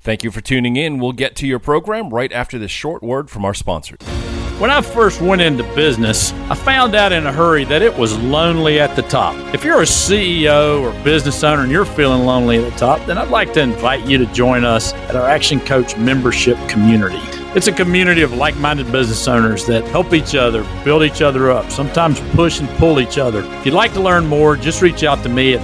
Thank you for tuning in. We'll get to your program right after this short word from our sponsors. When I first went into business, I found out in a hurry that it was lonely at the top. If you're a CEO or business owner and you're feeling lonely at the top, then I'd like to invite you to join us at our Action Coach membership community. It's a community of like-minded business owners that help each other, build each other up, sometimes push and pull each other. If you'd like to learn more, just reach out to me at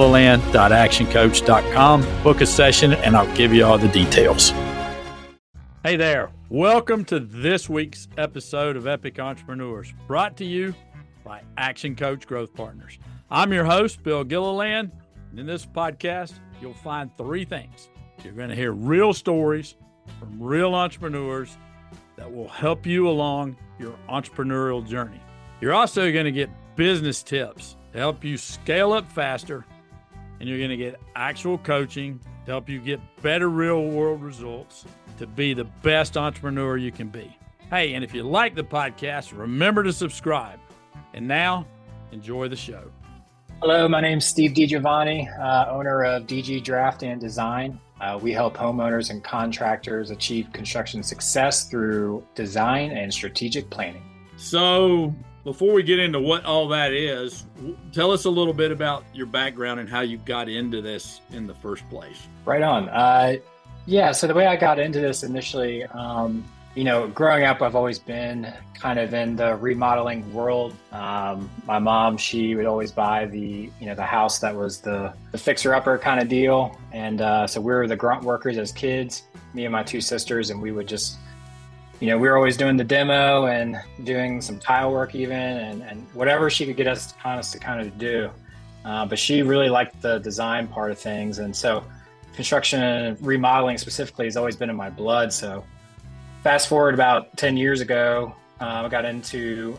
philgilliland.actioncoach.com, book a session, and I'll give you all the details. Hey there. Welcome to this week's episode of Epic Entrepreneurs, brought to you by Action Coach Growth Partners. I'm your host, Bill Gilliland, and in this podcast, you'll find three things. You're going to hear real stories from real entrepreneurs that will help you along your entrepreneurial journey. You're also going to get business tips to help you scale up faster, and you're going to get actual coaching to help you get better real-world results to be the best entrepreneur you can be. Hey, and if you like the podcast, remember to subscribe. And now, enjoy the show. Hello, my name's Steve DiGiovanni, owner of DG Draft and Design. We help homeowners and contractors achieve construction success through design and strategic planning. So, before we get into what all that is, tell us a little bit about your background and how you got into this in the first place. Right on. So the way I got into this initially, growing up, I've always been kind of in the remodeling world. My mom, she would always buy the house that was the fixer-upper kind of deal. And so we were the grunt workers as kids, me and my two sisters, and we would just, we were always doing the demo and doing some tile work even, and whatever she could get us to kind of do. But she really liked the design part of things. And so construction and remodeling specifically has always been in my blood. So fast forward about 10 years ago, I got into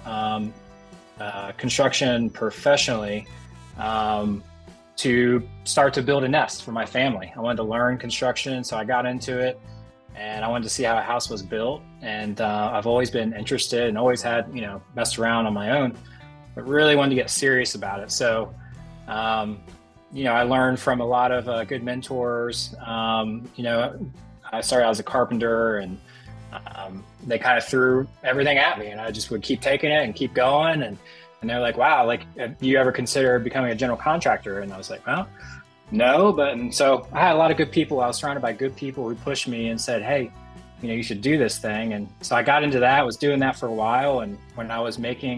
construction professionally to start to build a nest for my family. I wanted to learn construction, so I got into it, and I wanted to see how a house was built. And I've always been interested and always had, messed around on my own, but really wanted to get serious about it. So I learned from a lot of good mentors. I started out as a carpenter, and they kind of threw everything at me, and I just would keep taking it and keep going. And they're like, wow, have you ever considered becoming a general contractor? And I was like, well, no. And so I had a lot of good people. I was surrounded by good people who pushed me and said, hey, you should do this thing. And so I got into that. I was doing that for a while. And when I was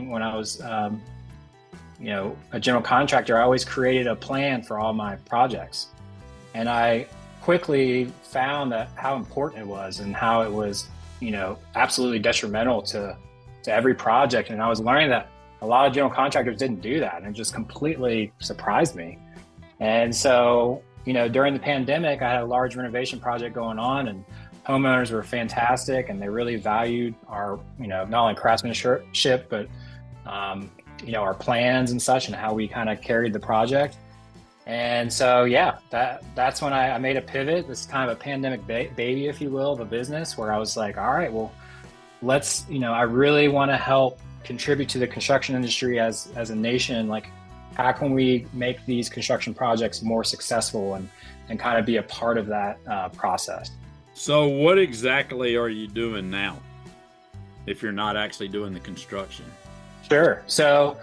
a general contractor, I always created a plan for all my projects. And I quickly found that how important it was and how it was, absolutely detrimental to every project. And I was learning that a lot of general contractors didn't do that, and it just completely surprised me. And so, during the pandemic, I had a large renovation project going on, and homeowners were fantastic, and they really valued our, not only craftsmanship, but our plans and such, and how we kind of carried the project. And so, that's when I made a pivot. This is kind of a pandemic baby, if you will, of a business, where I was like, all right, well, let's, I really want to help contribute to the construction industry as a nation. Like, how can we make these construction projects more successful and kind of be a part of that process? So what exactly are you doing now, if you're not actually doing the construction? Sure. So,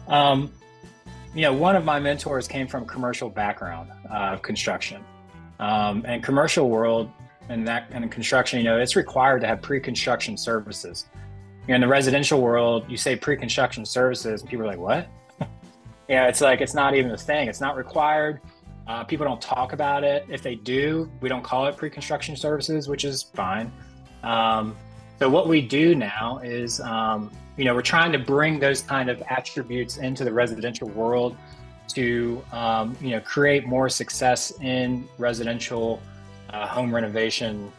one of my mentors came from commercial background of construction, and commercial world and construction, it's required to have pre-construction services. In the residential world, you say pre-construction services, and people are like, what? It's like, it's not even a thing. It's not required. People don't talk about it. If they do, we don't call it pre-construction services, which is fine. So what we do now is, we're trying to bring those kind of attributes into the residential world to, create more success in residential home renovation,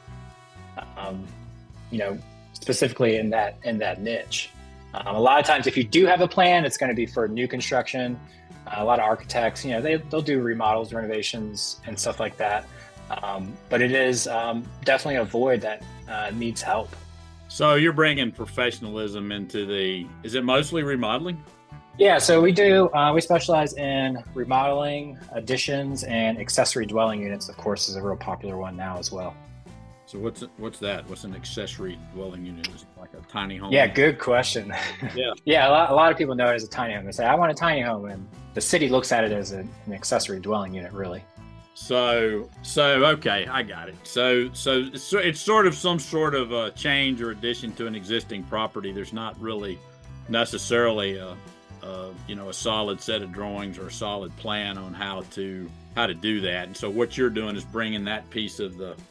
specifically in that niche. A lot of times, if you do have a plan, it's going to be for new construction. A lot of architects, they'll do remodels, renovations, and stuff like that. But it is definitely a void that needs help. So you're bringing professionalism into is it mostly remodeling? Yeah, so we specialize in remodeling, additions, and accessory dwelling units, of course, is a real popular one now as well. So what's that? What's an accessory dwelling unit? Is it like a tiny home? Yeah, good question. Yeah. Yeah, a lot of people know it as a tiny home. They say, I want a tiny home, and the city looks at it as an accessory dwelling unit, really. So okay, I got it. So it's sort of some sort of a change or addition to an existing property. There's not really necessarily a solid set of drawings or a solid plan on how to do that. And so what you're doing is bringing that piece of the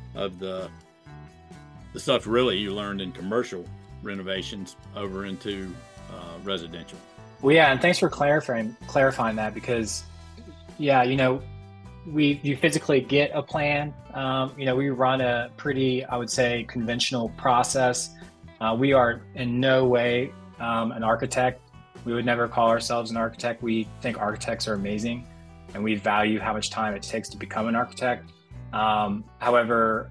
stuff really you learned in commercial renovations over into residential. Well, yeah, and thanks for clarifying that, because yeah, you physically get a plan. We run a pretty, I would say, conventional process. We are in no way an architect. We would never call ourselves an architect. We think architects are amazing, and we value how much time it takes to become an architect. However,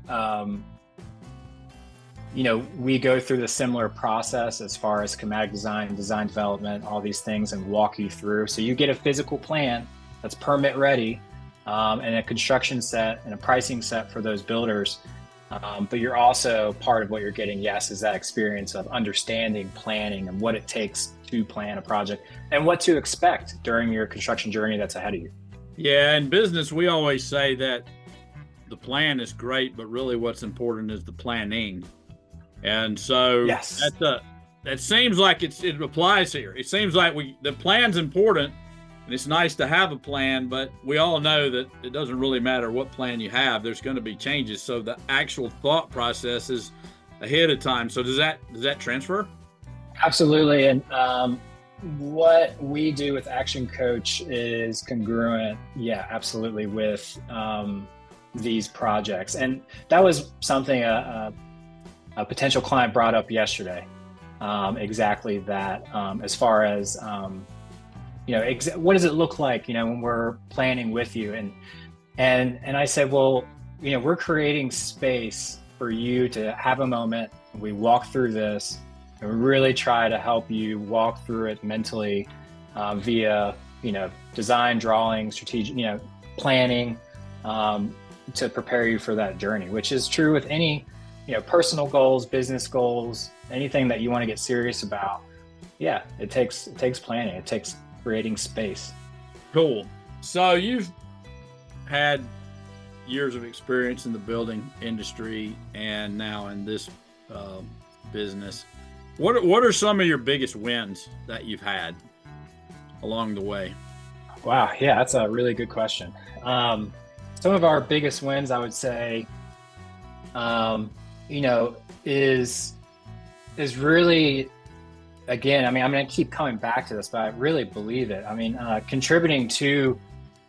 we go through the similar process as far as schematic design development, all these things, and walk you through. So you get a physical plan that's permit ready, and a construction set and a pricing set for those builders. But you're also part of what you're getting, yes, is that experience of understanding planning and what it takes to plan a project and what to expect during your construction journey that's ahead of you. Yeah, in business, we always say that the plan is great, but really what's important is the planning. And so yes, that seems like it applies here. It seems like the plan's important, and it's nice to have a plan, but we all know that it doesn't really matter what plan you have. There's going to be changes. So the actual thought process is ahead of time. So does that transfer? Absolutely. And what we do with Action Coach is congruent, yeah, absolutely, with these projects. And that was something a potential client brought up yesterday. Exactly that, as far as what does it look like, when we're planning with you? And I said, well, we're creating space for you to have a moment. We walk through this and we really try to help you walk through it mentally, via, design, drawing, strategic, planning, to prepare you for that journey, which is true with any, personal goals, business goals, anything that you want to get serious about. Yeah, it takes planning. It takes creating space. Cool. So you've had years of experience in the building industry and now in this business. What are some of your biggest wins that you've had along the way? Wow, yeah, that's a really good question. Some of our biggest wins, I would say, is really, again, I'm going to keep coming back to this, but I really believe it. Contributing to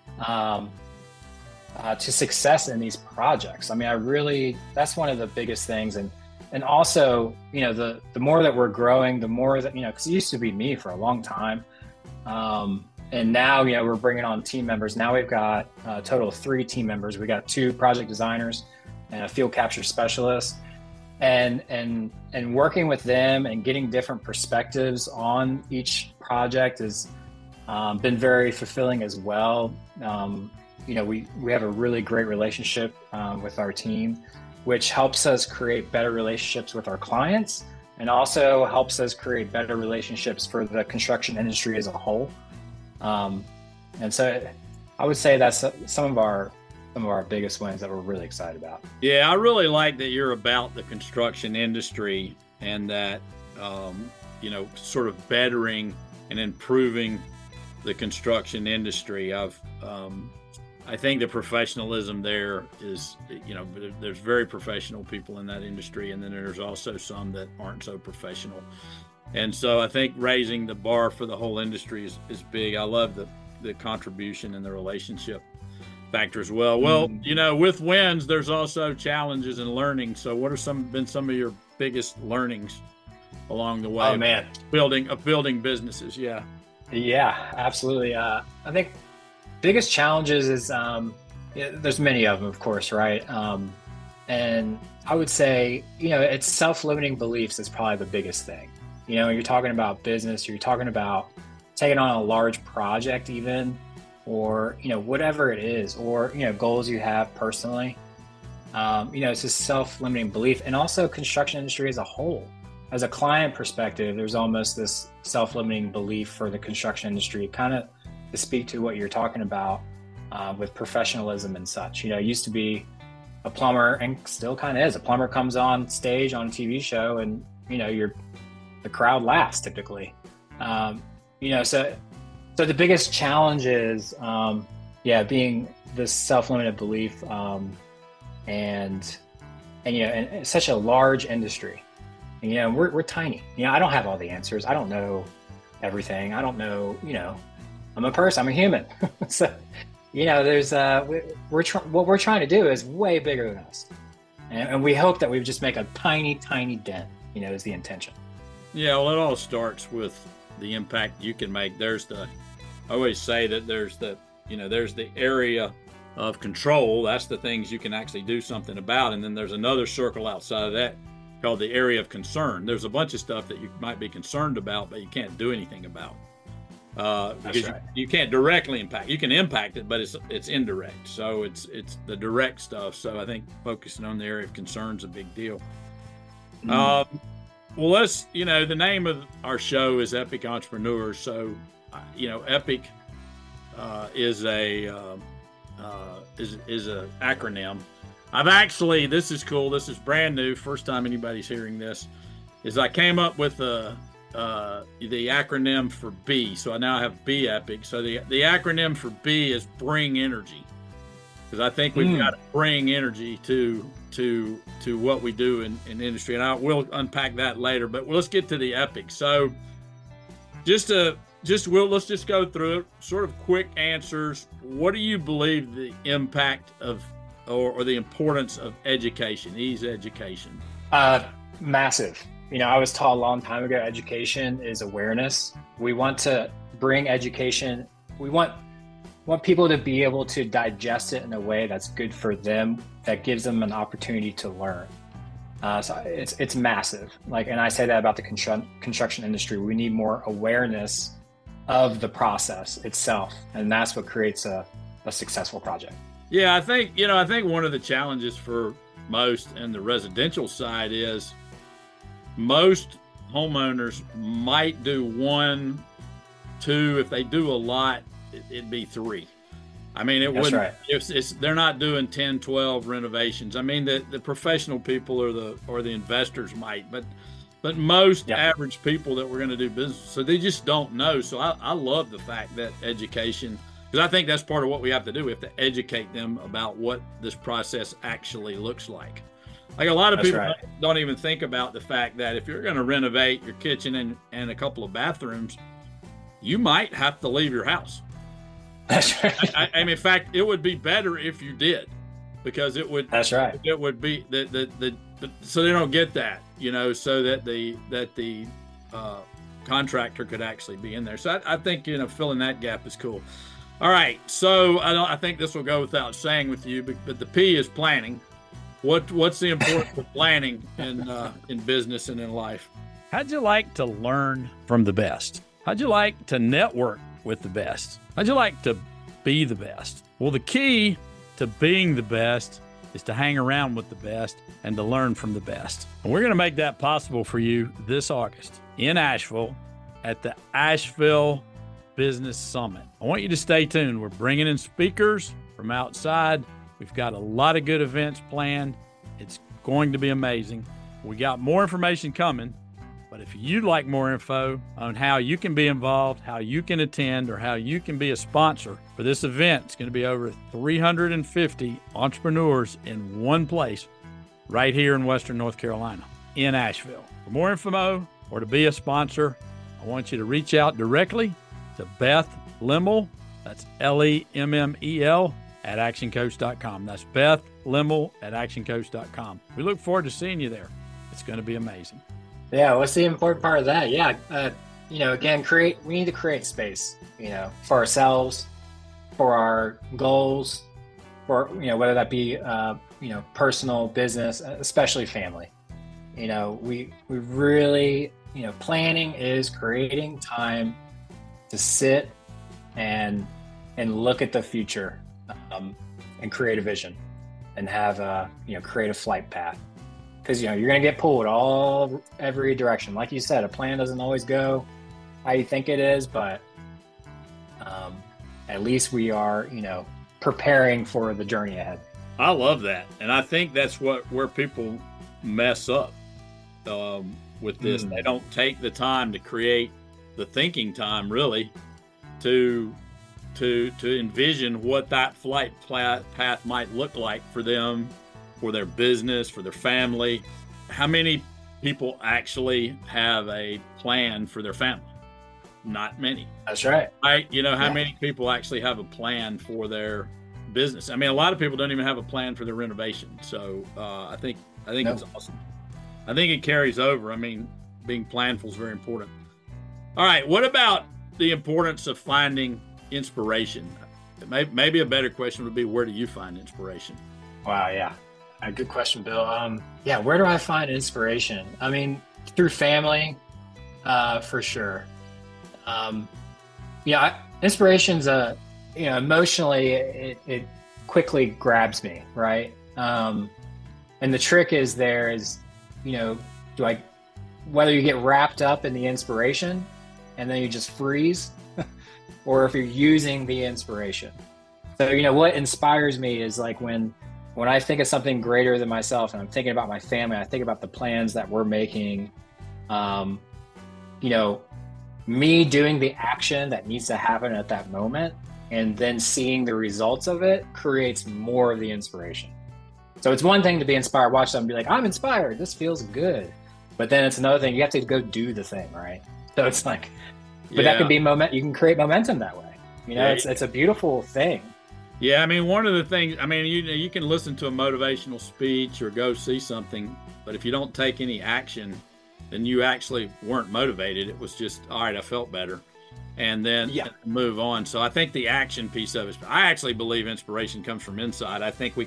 success in these projects. That's one of the biggest things. And also, the more that we're growing, the more that, because it used to be me for a long time. And now, we're bringing on team members. Now we've got a total of 3 team members. We got 2 project designers and a field capture specialist. And working with them and getting different perspectives on each project has been very fulfilling as well. We have a really great relationship with our team, which helps us create better relationships with our clients and also helps us create better relationships for the construction industry as a whole. And so I would say that's some of our biggest wins that we're really excited about. Yeah, I really like that you're about the construction industry and that, sort of bettering and improving the construction industry. I think the professionalism there is, there's very professional people in that industry, and then there's also some that aren't so professional. And so I think raising the bar for the whole industry is big. I love the contribution and the relationship factor as well. Well, with wins, there's also challenges and learning. So what are been some of your biggest learnings along the way? Oh, man. Building businesses. Yeah. Yeah, absolutely. I think biggest challenges is, there's many of them, of course, right? And I would say, it's self-limiting beliefs is probably the biggest thing. You're talking about business, you're talking about taking on a large project even, or, whatever it is, or, goals you have personally. It's this self-limiting belief. And also construction industry as a whole. As a client perspective, there's almost this self-limiting belief for the construction industry, kind of to speak to what you're talking about with professionalism and such. It used to be a plumber, and still kind of is. A plumber comes on stage on a TV show, and the crowd laughs typically. So the biggest challenge is, being this self-limited belief, and it's such a large industry. And, we're tiny. I don't have all the answers. I don't know everything. I don't know. I'm a person. I'm a human. So, there's what we're trying to do is way bigger than us, and we hope that we just make a tiny dent. Is the intention. Yeah, well, it all starts with the impact you can make. I always say that there's the area of control. That's the things you can actually do something about. And then there's another circle outside of that called the area of concern. There's a bunch of stuff that you might be concerned about, but you can't do anything about. Because right. you can't directly impact. You can impact it, but it's indirect. So it's the direct stuff. So I think focusing on the area of concern is a big deal. Well, the name of our show is Epic Entrepreneurs. So, Epic is a acronym. This is cool. This is brand new. First time anybody's hearing this. Is I came up with the acronym for B. So I now have B Epic. So the acronym for B is Bring Energy, because I think we've got to bring energy to what we do in industry, and we'll unpack that later. But let's get to the Epic. So let's just go through it. Sort of quick answers. What do you believe the impact of or the importance of education, education? Massive. I was taught a long time ago, education is awareness. We want to bring education. We want people to be able to digest it in a way that's good for them, that gives them an opportunity to learn. So it's massive. And I say that about the construction industry. We need more awareness of the process itself, and that's what creates a successful project. Yeah, I think one of the challenges for most in the residential side is most homeowners might do 1, 2. If they do a lot, it'd be 3. I mean, it wouldn't. Right. They're not doing 10, 12 renovations. I mean, the professional people or the investors might, but most average people that we're going to do business, so they just don't know. So I love the fact that education, because I think that's part of what we have to do. We have to educate them about what this process actually looks like. Like a lot of people don't even think about the fact that if you're going to renovate your kitchen and a couple of bathrooms, you might have to leave your house. That's right. I mean, in fact, it would be better if you did, because it would. That's right. It would be so they don't get that, so that the contractor could actually be in there. So I think filling that gap is cool. All right, so I think this will go without saying with you, but the P is planning. What's the importance of planning in business and in life? How'd you like to learn from the best? How'd you like to network with the best? How'd you like to be the best? Well, the key to being the best is to hang around with the best and to learn from the best. And we're going to make that possible for you this August in Asheville at the Asheville Business Summit. I want you to stay tuned. We're bringing in speakers from outside. We've got a lot of good events planned. It's going to be amazing. We got more information coming, but if you'd like more info on how you can be involved, how you can attend, or how you can be a sponsor for this event, it's going to be over 350 entrepreneurs in one place right here in Western North Carolina, in Asheville. For more info or to be a sponsor, I want you to reach out directly to Beth Lemmel, that's Lemmel, at actioncoach.com. That's Beth Lemmel at actioncoach.com. We look forward to seeing you there. It's going to be amazing. Yeah, what's the important part of that? Yeah, again, we need to create space, for ourselves, for our goals, for, whether that be, personal, business, especially family. We really, planning is creating time to sit and look at the future, and create a vision and have a, create a flight path. Because, you're going to get pulled every direction. Like you said, a plan doesn't always go how you think it is, but at least we are, preparing for the journey ahead. I love that. And I think that's where people mess up with this. They don't take the time to create the thinking time, really, to envision what that flight path might look like for them, for their business, for their family. How many people actually have a plan for their family? Not many. That's right. Right? How many people actually have a plan for their business? I mean, a lot of people don't even have a plan for their renovation. So I think it's awesome. I think it carries over. I mean, being planful is very important. All right. What about the importance of finding inspiration? Maybe a better question would be, where do you find inspiration? Wow. Yeah. A good question, Bill. Where do I find inspiration? I mean, through family, for sure. Inspiration's emotionally, it quickly grabs me, right? And the trick is whether you get wrapped up in the inspiration and then you just freeze, or if you're using the inspiration. So, what inspires me is like when I think of something greater than myself and I'm thinking about my family, I think about the plans that we're making, me doing the action that needs to happen at that moment and then seeing the results of it creates more of the inspiration. So it's one thing to be inspired, watch something, be like, I'm inspired, this feels good. But then it's another thing, you have to go do the thing, right? So it's like, but that could be you can create momentum that way. It's a beautiful thing. Yeah, I mean, one of the things, you can listen to a motivational speech or go see something, but if you don't take any action, then you actually weren't motivated. It was just, all right, I felt better, and then move on. So I think the action piece of it, I actually believe inspiration comes from inside. I think we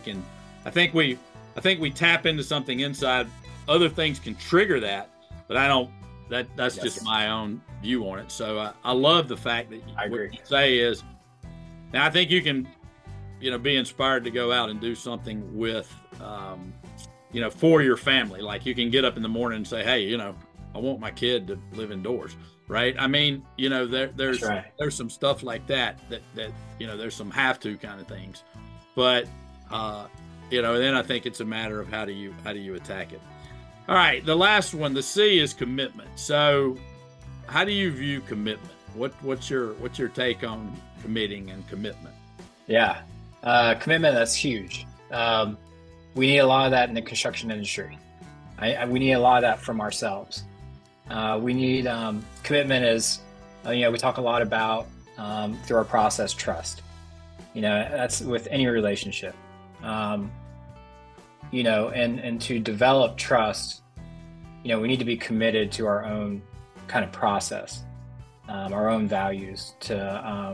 tap into something inside. Other things can trigger that, but I don't. That's just my own view on it. So I love the fact that what you say is, now I think you can, be inspired to go out and do something with, for your family. Like you can get up in the morning and say, hey, I want my kid to live indoors, right? I mean, there's some stuff like that there's some have to kind of things, but then I think it's a matter of how do you attack it. All right, the last one, the C, is commitment. So how do you view commitment? What's your take on committing and commitment? Yeah, commitment, that's huge. We need a lot of that in the construction industry. We need a lot of that from ourselves. We need commitment is, we talk a lot about through our process, trust. That's with any relationship. And to develop trust, we need to be committed to our own kind of process, our own values. To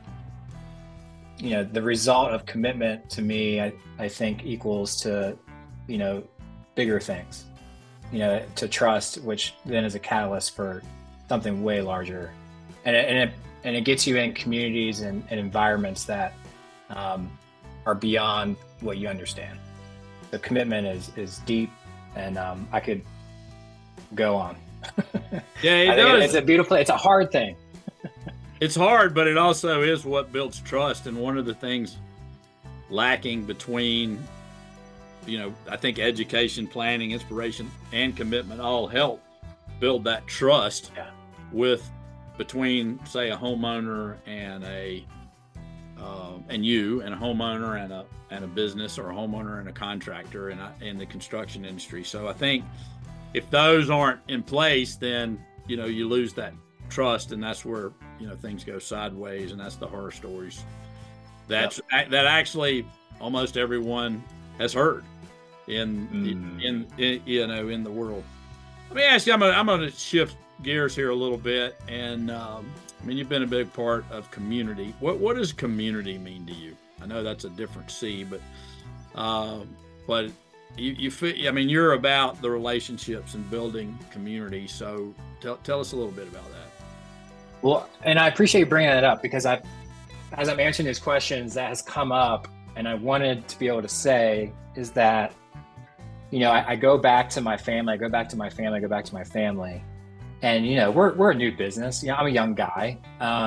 the result of commitment to me, I think equals to, bigger things, to trust, which then is a catalyst for something way larger. And it gets you in communities and environments that are beyond what you understand. The commitment is deep, and I could go on. Yeah, it's a hard thing. It's hard, but it also is what builds trust. And one of the things lacking between, I think education, planning, inspiration, and commitment all help build that trust between, say, a homeowner and a homeowner and a business, or a homeowner and a contractor in the construction industry. So I think if those aren't in place, then you lose that trust, and that's where things go sideways, and that's the horror stories that actually almost everyone has heard in the world. Let me ask you, I'm going to shift gears here a little bit, and you've been a big part of community. What does community mean to you? I know that's a different C, but you you're about the relationships and building community. So tell us a little bit about that. Well, and I appreciate you bringing that up, because as I'm answering these questions, that has come up, and I wanted to be able to say is that, I go back to my family, and, we're a new business. I'm a young guy.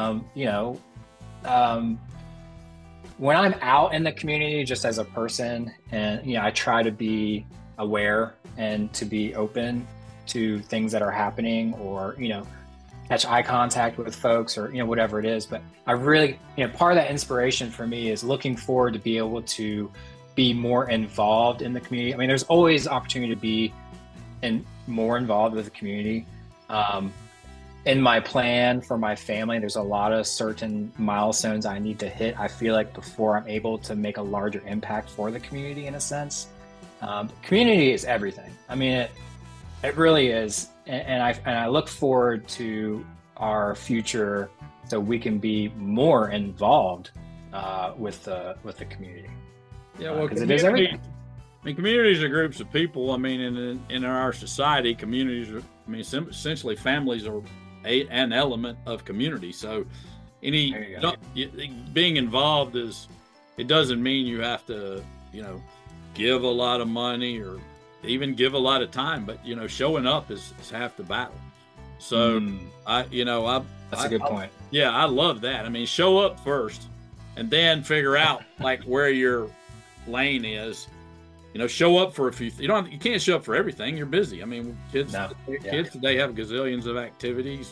When I'm out in the community just as a person, and, I try to be aware and to be open to things that are happening, or, catch eye contact with folks, or, whatever it is. But I really, part of that inspiration for me is looking forward to be able to be more involved in the community. I mean, there's always opportunity to be more involved with the community. In my plan for my family, there's a lot of certain milestones I need to hit, I feel like, before I'm able to make a larger impact for the community, in a sense. Community is everything. I mean, it really is. And I look forward to our future so we can be more involved with the community. Yeah, well, because it is everything. I mean, communities are groups of people. I mean, in our society, communities are, essentially families are an element of community. So being involved it doesn't mean you have to, give a lot of money or even give a lot of time, but, showing up is half the battle. So that's a good point. Yeah, I love that. I mean, show up first and then figure out like where your lane is. Show up for a few. You can't show up for everything. You're busy. I mean, kids today have gazillions of activities.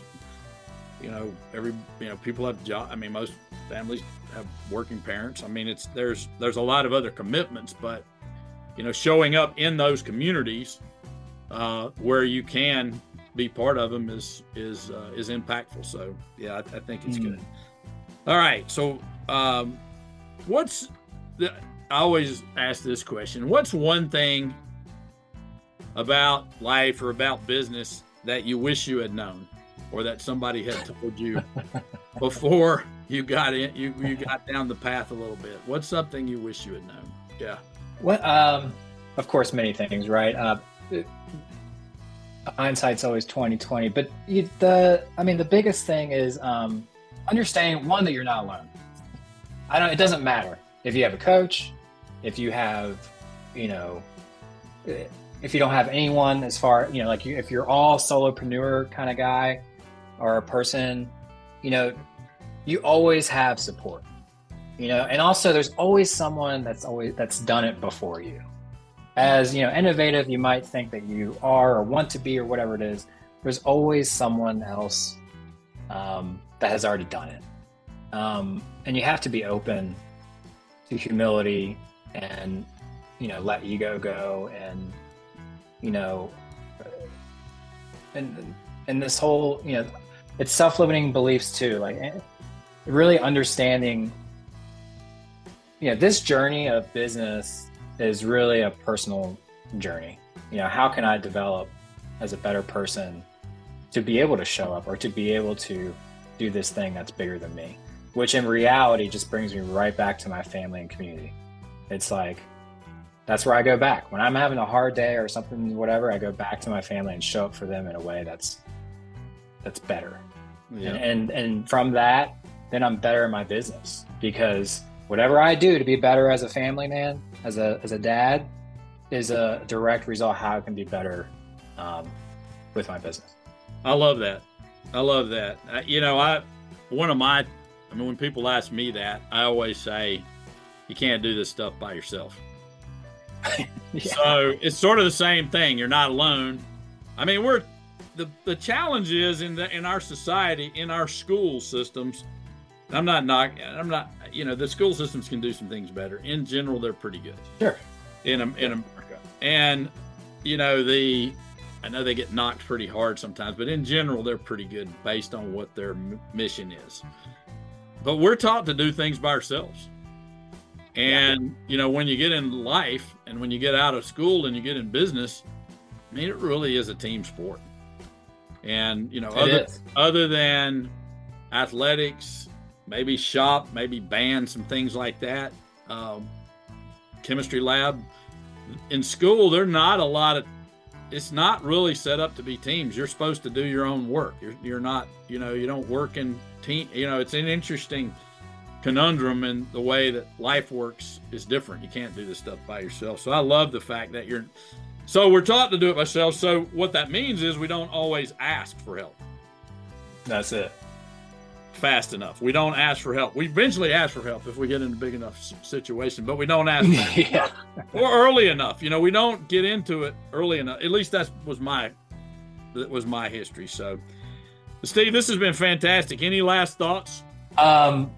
People have jobs. I mean, most families have working parents. I mean, there's a lot of other commitments, but showing up in those communities where you can be part of them is impactful. So yeah, I think it's good. All right, so I always ask this question: what's one thing about life or about business that you wish you had known, or that somebody had told you before you got in, you got down the path a little bit? What's something you wish you had known? Yeah. Well, of course, many things, right? Hindsight's always 20/20, but the biggest thing is understanding, one, that you're not alone. It doesn't matter if you have a coach, if you have, if you don't have anyone, as far, if you're all solopreneur kind of guy or a person, you always have support, and also there's always someone that's done it before you. As, innovative you might think that you are or want to be or whatever it is, there's always someone else that has already done it. And you have to be open to humility and, let ego go, and, and this whole, it's self-limiting beliefs too, like really understanding, this journey of business is really a personal journey. How can I develop as a better person to be able to show up, or to be able to do this thing that's bigger than me, which in reality just brings me right back to my family and community. It's like, that's where I go back. When I'm having a hard day or something, whatever, I go back to my family and show up for them in a way that's better. Yeah. And from that, then I'm better in my business, because whatever I do to be better as a family man, as a dad, is a direct result of how I can be better with my business. I love that. When people ask me that, I always say, you can't do this stuff by yourself. Yeah. So it's sort of the same thing. You're not alone. I mean, the challenge is in our society, in our school systems. The school systems can do some things better. In general, they're pretty good. Sure. In America. And, I know they get knocked pretty hard sometimes, but in general, they're pretty good based on what their mission is. But we're taught to do things by ourselves. And, when you get in life and when you get out of school and you get in business, it really is a team sport. And, other than athletics, maybe shop, maybe band, some things like that, chemistry lab. In school, there are not a lot of it's not really set up to be teams. You're supposed to do your own work. You're not, you don't work in team. It's an interesting conundrum, and the way that life works is different. You can't do this stuff by yourself. So I love the fact that so we're taught to do it ourselves. So what that means is we don't always ask for help. That's it. Fast enough. We don't ask for help. We eventually ask for help if we get in a big enough situation, but we don't ask for help. Or early enough. We don't get into it early enough. At least that was my history. So, Steve, this has been fantastic. Any last thoughts? That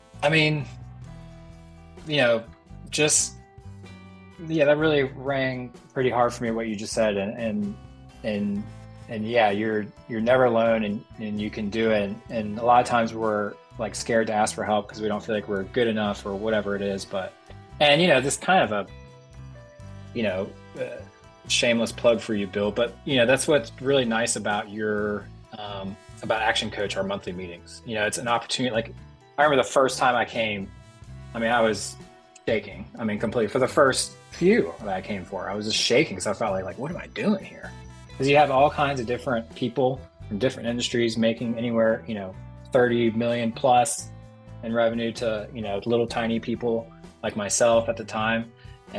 really rang pretty hard for me, what you just said. And yeah, you're never alone, and you can do it. And a lot of times we're like scared to ask for help because we don't feel like we're good enough or whatever it is. This kind of a, shameless plug for you, Bill. But that's what's really nice about about Action Coach, our monthly meetings. It's an opportunity. Like, I remember the first time I came, I was shaking. Completely. For the first few that I came for, I was just shaking because I felt like, what am I doing here? Because you have all kinds of different people from different industries making anywhere, 30 million plus in revenue to, little tiny people like myself at the time.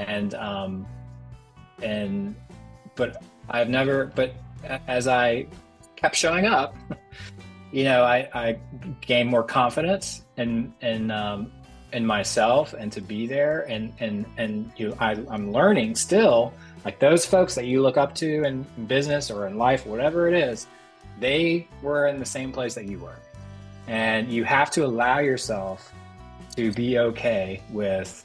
But as I kept showing up, I gained more confidence in myself and to be there. I'm learning still. Like, those folks that you look up to in business or in life, whatever it is, they were in the same place that you were. And you have to allow yourself to be okay with,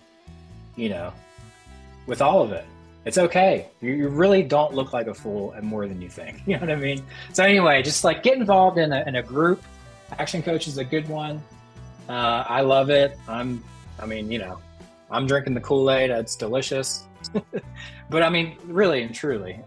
with all of it. It's okay. You really don't look like a fool and more than you think. You know what I mean? So anyway, just like get involved in a group. Action Coach is a good one. I love it. I'm drinking the Kool-Aid. It's delicious. But really and truly,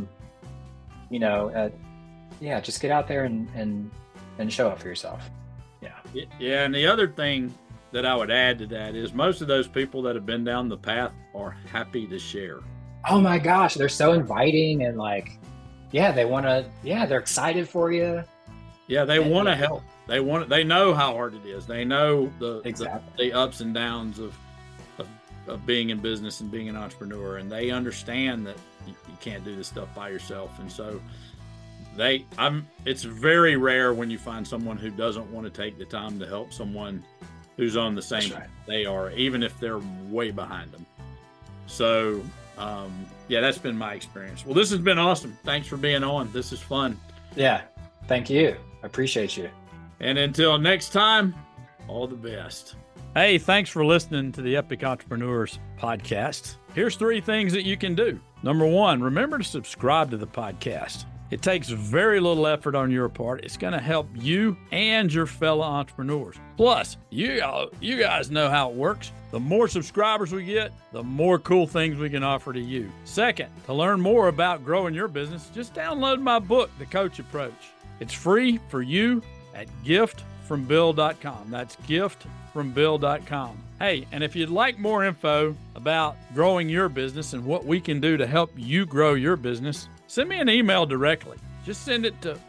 just get out there and show up for yourself. Yeah. Yeah. And the other thing that I would add to that is most of those people that have been down the path are happy to share. Oh my gosh. They're so inviting and they're excited for you. Yeah. They want to help. They know how hard it is. They know the ups and downs of being in business and being an entrepreneur, and they understand that you can't do this stuff by yourself. And so it's very rare when you find someone who doesn't want to take the time to help someone who's on the same they are, even if they're way behind them. So, that's been my experience. Well, this has been awesome. Thanks for being on. This is fun. Yeah. Thank you. I appreciate you. And until next time, all the best. Hey, thanks for listening to the Epic Entrepreneurs podcast. Here's 3 things that you can do. Number 1, remember to subscribe to the podcast. It takes very little effort on your part. It's going to help you and your fellow entrepreneurs. Plus, you guys know how it works. The more subscribers we get, the more cool things we can offer to you. Second, to learn more about growing your business, just download my book, The Coach Approach. It's free for you at giftfrombill.com. That's giftfrombill.com. Hey, and if you'd like more info about growing your business and what we can do to help you grow your business, send me an email directly. Just send it to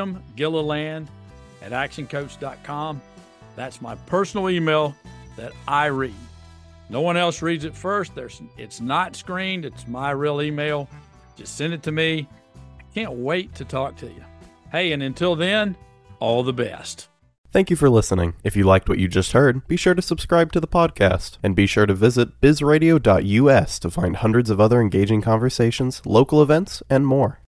williamgilliland@actioncoach.com. That's my personal email that I read. No one else reads it first. It's not screened. It's my real email. Just send it to me. I can't wait to talk to you. Hey, and until then, all the best. Thank you for listening. If you liked what you just heard, be sure to subscribe to the podcast, and be sure to visit bizradio.us to find hundreds of other engaging conversations, local events, and more.